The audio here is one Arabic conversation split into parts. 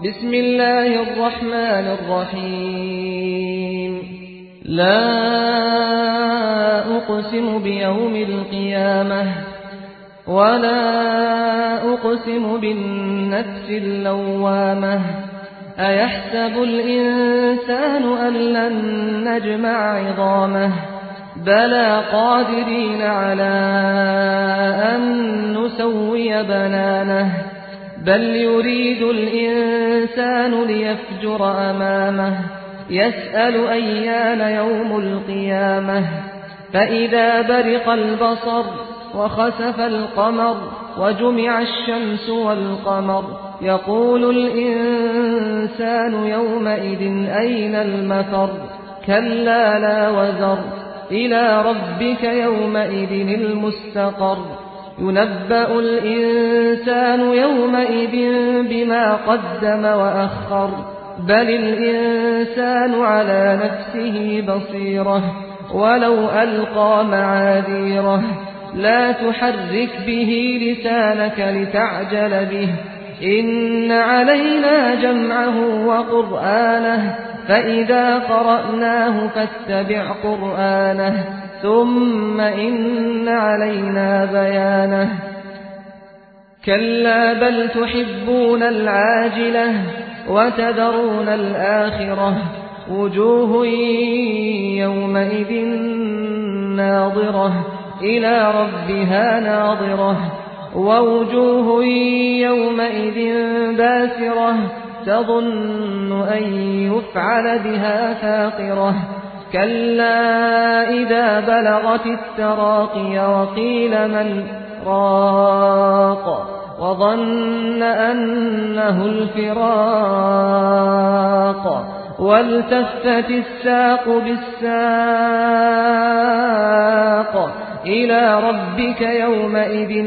بسم الله الرحمن الرحيم لا أقسم بيوم القيامة ولا أقسم بالنفس اللوامة أيحسب الإنسان أن لن نجمع عظامه بلى قادرين على أن نسوي بنانه بل يريد الإنسان ليفجر أمامه يسأل أيان يوم القيامة فإذا برق البصر وخسف القمر وجمع الشمس والقمر يقول الإنسان يومئذ أين المفر كلا لا وزر إلى ربك يومئذ المستقر ينبأ الإنسان يومئذ بما قدم وأخر بل الإنسان على نفسه بصيرة ولو ألقى معاذيره لا تحرك به لسانك لتعجل به إن علينا جمعه وقرآنه فإذا قرأناه فاتبع قرآنه ثم إن علينا بيانه كلا بل تحبون العاجلة وتذرون الآخرة وجوه يومئذ ناظرة إلى ربها ناظرة ووجوه يومئذ باسرة تظن أن يفعل بها فاقرة كلا إذا بلغت التراقي وقيل من راق وظن أنه الفراق والتفت الساق بالساق إلى ربك يومئذ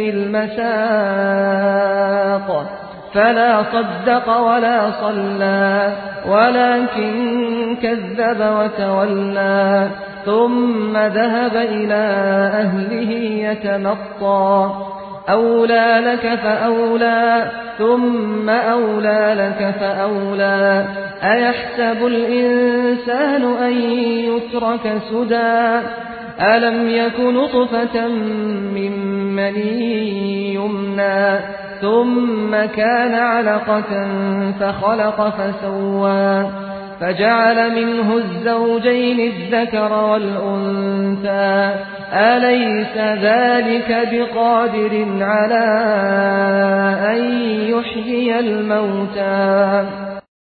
المساق فلا صدق ولا صلى ولكن كذب وتولى ثم ذهب إلى أهله يتمطى أولى لك فأولى ثم أولى لك فأولى أيحسب الإنسان أن يترك سدى ألم يك نطفة من مني يمنى ثم كان علقة فخلق فسوى فجعل منه الزوجين الذكر والأنثى أليس ذلك بقادر على أن يحيي الموتى